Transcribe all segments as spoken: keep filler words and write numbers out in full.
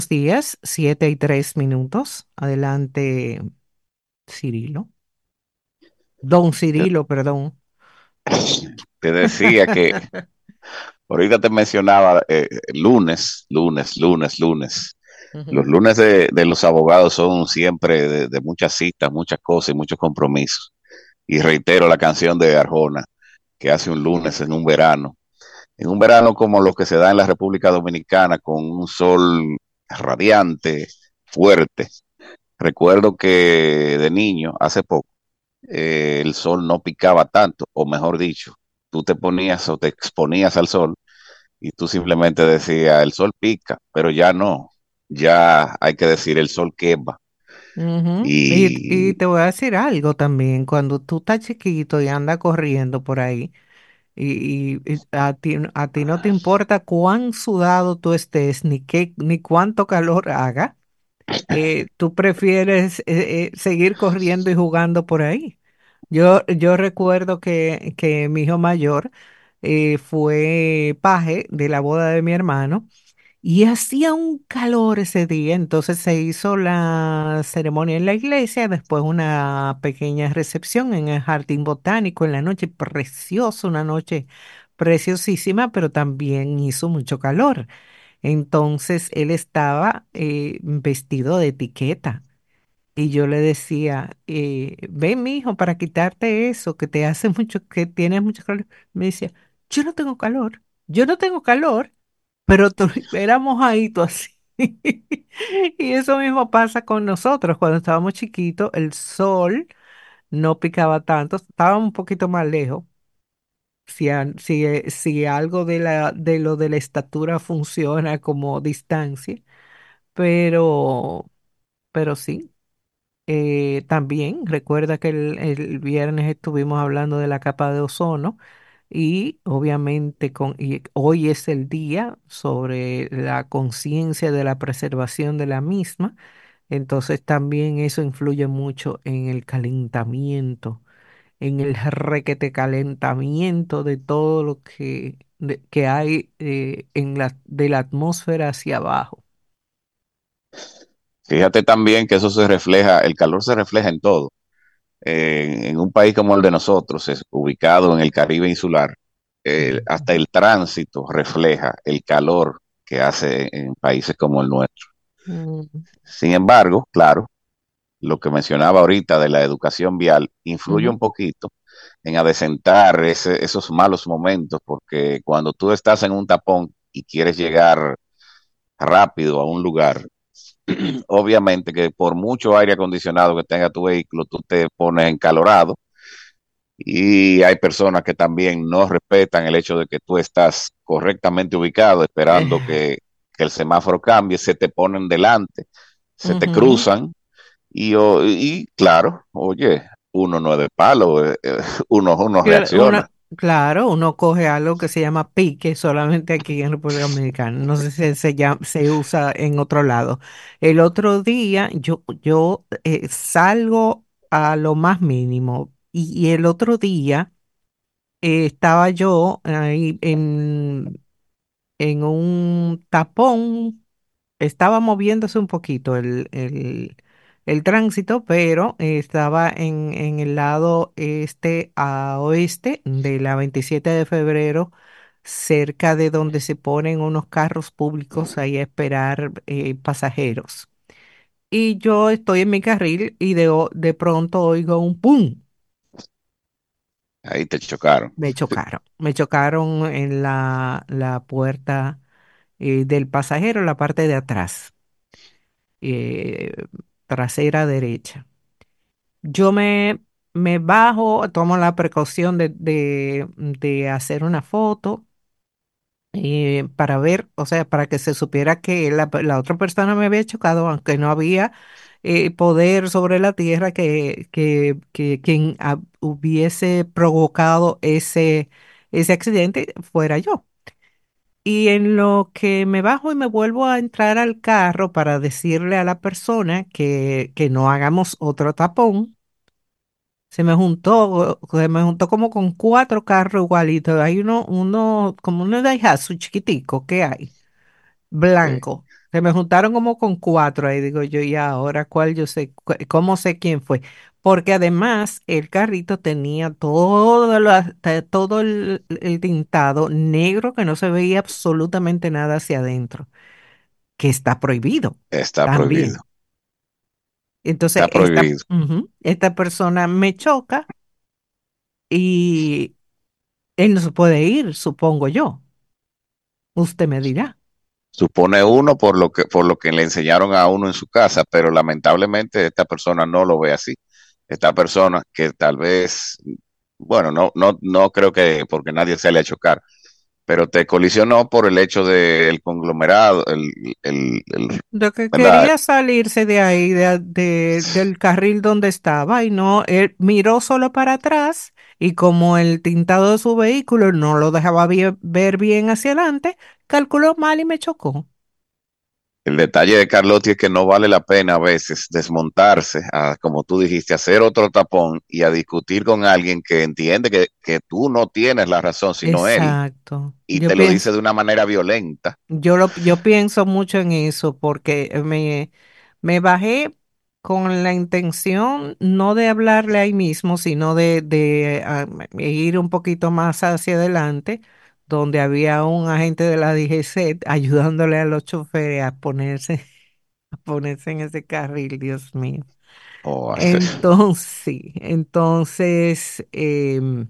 Días, siete y tres minutos. Adelante, Cirilo. Don Cirilo, perdón. Te decía que ahorita te mencionaba eh, lunes, lunes, lunes, lunes. Los Ujú. lunes de, de los abogados son siempre de, de muchas citas, muchas cosas y muchos compromisos. Y reitero la canción de Arjona, que hace un lunes en un verano. En un verano como los que se da en la República Dominicana, con un sol radiante, fuerte. Recuerdo que de niño, hace poco, eh, el sol no picaba tanto, o mejor dicho, tú te ponías o te exponías al sol y tú simplemente decías, el sol pica, pero ya no, ya hay que decir, el sol quema. Ujú. Y, y Y te voy a decir algo también, cuando tú estás chiquito y andas corriendo por ahí, y, y- y a ti, a ti no te importa cuán sudado tú estés, ni qué, ni cuánto calor haga, eh, tú prefieres eh, eh, seguir corriendo y jugando por ahí. Yo, yo recuerdo que, que mi hijo mayor eh, fue paje de la boda de mi hermano y hacía un calor ese día, entonces se hizo la ceremonia en la iglesia, después una pequeña recepción en el jardín botánico en la noche, precioso, una noche preciosísima, pero también hizo mucho calor. Entonces él estaba eh, vestido de etiqueta. Y yo le decía, eh, ven, mi hijo, para quitarte eso, que te hace mucho, que tienes mucho calor. Me decía, yo no tengo calor, yo no tengo calor, pero tú- éramos mojadito así. Y eso mismo pasa con nosotros. Cuando estábamos chiquitos, el sol no picaba tanto, estábamos un poquito más lejos. Si, a- si, eh, si algo de la, de lo de la estatura funciona como distancia, pero, pero sí. Eh, también recuerda que el, el viernes estuvimos hablando de la capa de ozono y obviamente con, y hoy es el día sobre la conciencia de la preservación de la misma. Entonces también eso influye mucho en el calentamiento, en el requete calentamiento de todo lo que, de- que hay eh, en la, de la atmósfera hacia abajo. fíjate también que eso se refleja, el calor se refleja en todo. Eh, en un país como el de nosotros, es ubicado en el Caribe insular, eh, Ujú. hasta el tránsito refleja el calor que hace en países como el nuestro. Mm, Sin embargo, claro, lo que mencionaba ahorita de la educación vial influye un ujú. poquito en adecentar ese- esos malos momentos, porque cuando tú estás en un tapón y quieres llegar rápido a un lugar, obviamente que por mucho aire acondicionado que tenga tu vehículo, tú te pones encalorado y hay personas que también no respetan el hecho de que tú estás correctamente ubicado, esperando Eh, que, que el semáforo cambie, se te ponen delante, se te Ujú. cruzan y, o- y claro, oye, uno no es de palo, eh, eh, uno, uno Cla- reacciona. Una, claro, uno coge algo que se llama pique solamente aquí en República Dominicana. No sé si se llama, se usa en otro lado. El otro día yo, yo eh, salgo a lo más mínimo y, y el otro día eh, estaba yo ahí en, en un tapón, estaba moviéndose un poquito el, el, el tránsito, pero eh, estaba en, en el lado este a oeste de la veintisiete de febrero, cerca de donde se ponen unos carros públicos ahí a esperar eh, pasajeros. Y yo estoy en mi carril y de, o- de pronto oigo un ¡pum! Ahí te chocaron. Me chocaron. Me chocaron en la, la puerta eh, del pasajero, la parte de atrás, eh, trasera derecha. Yo me, me bajo, tomo la precaución de, de, de hacer una foto eh, para ver, o sea, para que se supiera que la, la otra persona me había chocado, aunque no había eh, poder sobre la tierra que, que, que quien ha- hubiese provocado ese, ese accidente fuera yo. Y en lo que me bajo y me vuelvo a entrar al carro para decirle a la persona que, que no hagamos otro tapón, se me juntó, se me juntó como con cuatro carros igualitos. Hay uno, uno, como uno Daihatsu chiquitico que hay, Sí. blanco. Se me juntaron como con cuatro ahí, digo yo, y ahora cuál yo sé, cu- cómo sé quién fue. Porque además el carrito tenía todo, la- ta- todo el, el tintado negro que no se veía absolutamente nada hacia adentro, que está prohibido Está prohibido, también. Entonces, está esta, prohibido. ujú, esta persona me choca y él no se puede ir, supongo yo. Usted me dirá. Supone uno por lo que, por lo que le enseñaron a uno en su casa, pero lamentablemente esta persona no lo ve así. Esta persona que tal vez, bueno, no, no, no creo que porque nadie se le a chocar, pero te colisionó por el hecho del conglomerado, el, el, el, Lo que ¿verdad? quería salirse de ahí, de, de- del carril donde estaba, y no, él miró solo para atrás, y como el tintado de su vehículo no lo dejaba vie- ver bien hacia adelante, calculó mal y me chocó. El detalle de Carlotti es que no vale la pena a veces desmontarse, a, como tú dijiste, hacer otro tapón y a discutir con alguien que entiende que, que tú no tienes la razón, sino él, Exacto. y Yo te lo dice pienso, de una manera violenta. yo lo, yo pienso mucho en eso porque me, me bajé con la intención no de hablarle ahí mismo, sino de, de ah, ir un poquito más hacia adelante, donde había un agente de la D G C ayudándole a los choferes a ponerse, a ponerse en ese carril, Dios mío. O hacer- Entonces, sí, entonces, em,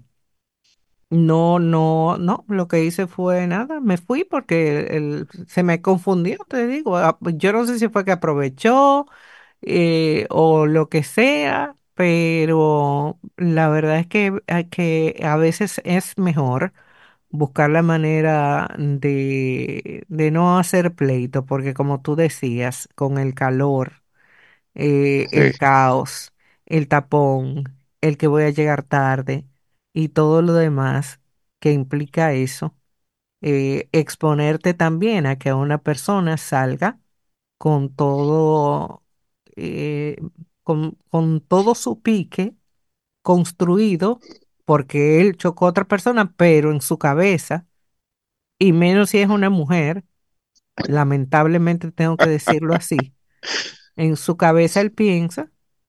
no, no, no, lo que hice fue nada, me fui porque el- se me confundió, te digo, ah, yo no sé si fue que aprovechó eh, o lo que sea, pero la verdad es que, a- que a veces es mejor buscar la manera de, de no hacer pleito, porque como tú decías, con el calor, eh, sí, el caos, el tapón, el que voy a llegar tarde y todo lo demás que implica eso, eh, exponerte también a que una persona salga con todo, eh, con, con todo su pique construido porque él chocó a otra persona, pero en su cabeza, y menos si es una mujer, lamentablemente tengo que decirlo así, en su cabeza él piensa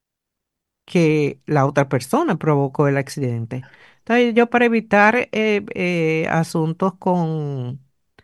que la otra persona provocó el accidente. Entonces, yo para evitar eh, eh, asuntos con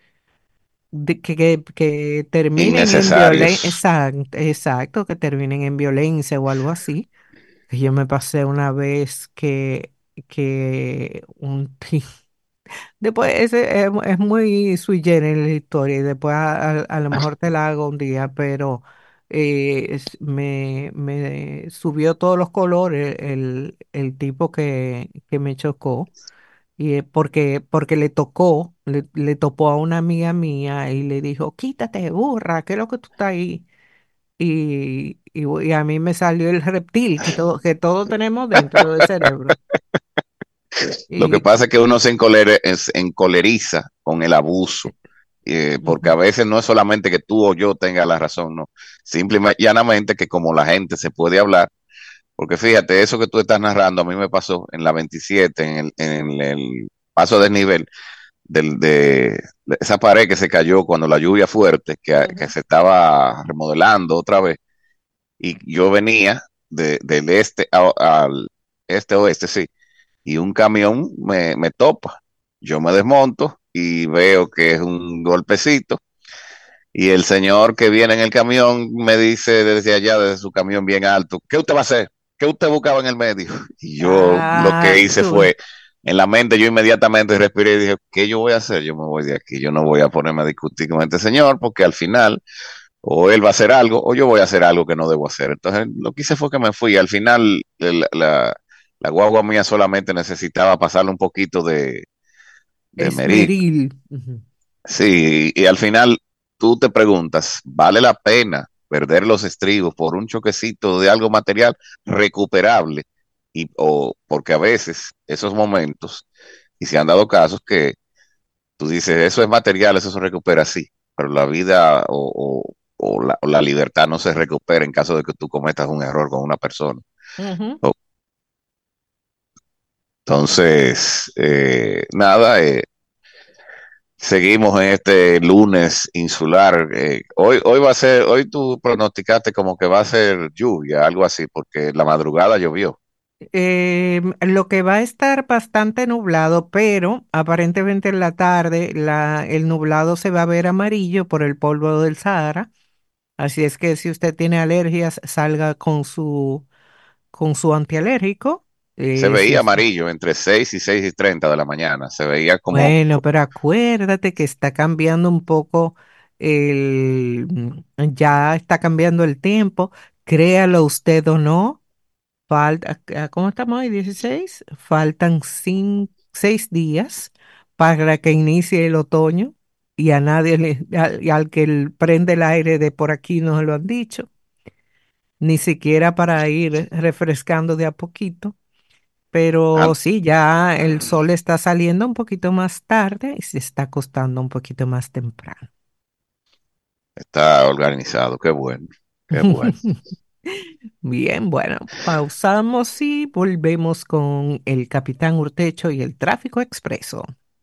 de- que, que, que terminen en violencia, innecesarios. exacto, exacto, que terminen en violencia o algo así. Que Yo me pasé una vez que, que un tipo después, ese es, es muy sui generis la historia y después a, a- a lo mejor te la hago un día, pero eh, es- me, me subió todos los colores el, el tipo que, que me chocó y eh, porque, porque le tocó, le, le topó a una amiga mía y le dijo, quítate, burra, ¿qué es lo que tú estás ahí? Y, y, y a mí me salió el reptil que, todo, que todos tenemos dentro del cerebro. Lo que Y, pasa es que uno se encolere- se encoleriza con el abuso, eh, porque ujú, a veces no es solamente que tú o yo tenga la razón, no. Simplemente, llanamente que como la gente se puede hablar, porque fíjate, eso que tú estás narrando a mí me pasó en la veintisiete, en el, en el paso de nivel del, de, de esa pared que se cayó cuando la lluvia fuerte, que, que ujú, se estaba remodelando otra vez, y yo venía de, del este a- al este oeste, sí, y un camión me, me topa. Yo me desmonto y veo que es un golpecito. Y el señor que viene en el camión me dice desde allá, desde su camión bien alto, ¿qué usted va a hacer? ¿Qué usted buscaba en el medio? Y yo lo que ah, hice tú ves. fue, en la mente yo inmediatamente respiré y dije, ¿qué yo voy a hacer? Yo me voy de aquí, yo no voy a ponerme a discutir con este señor porque al final o él va a hacer algo o yo voy a hacer algo que no debo hacer. Entonces lo que hice fue que me fui. Al final el- la, la guagua mía solamente necesitaba pasarle un poquito de, de merit. Esmeril. Ujú. Sí, y al final tú te preguntas, ¿vale la pena perder los estribos por un choquecito de algo material recuperable? Y, o porque a veces esos momentos, y se han dado casos que tú dices, eso es material, eso se recupera, sí, pero la vida o, o- o la, o la libertad no se recupera en caso de que tú cometas un error con una persona. Ujú. O- Entonces, eh, nada, eh, Seguimos en este lunes insular. Eh, hoy, hoy va a ser, hoy tú pronosticaste como que va a ser lluvia, algo así, porque la madrugada llovió. Eh, lo que va a estar bastante nublado, pero aparentemente en la tarde la, el nublado se va a ver amarillo por el polvo del Sahara. Así es que si usted tiene alergias, salga con su, con su antialérgico. Se Eh, si veía usted amarillo entre seis y seis y treinta de la mañana. Se veía como, Bueno, pero acuérdate que está cambiando un poco el, mm, ya está cambiando el tiempo, créalo usted o no, falta, ah, ¿cómo estamos hoy? Dieciséis. Faltan cin- seis días para que inicie el otoño y a nadie le, al, y al que el- prende el aire de por aquí no lo han dicho, ni siquiera para ir refrescando de a poquito. Pero an- sí, ya el sol está saliendo un poquito más tarde y se está acostando un poquito más temprano. está organizado. Qué bueno, qué bueno. Bien, bueno, pausamos y volvemos con el Capitán Urtecho y el tráfico expreso.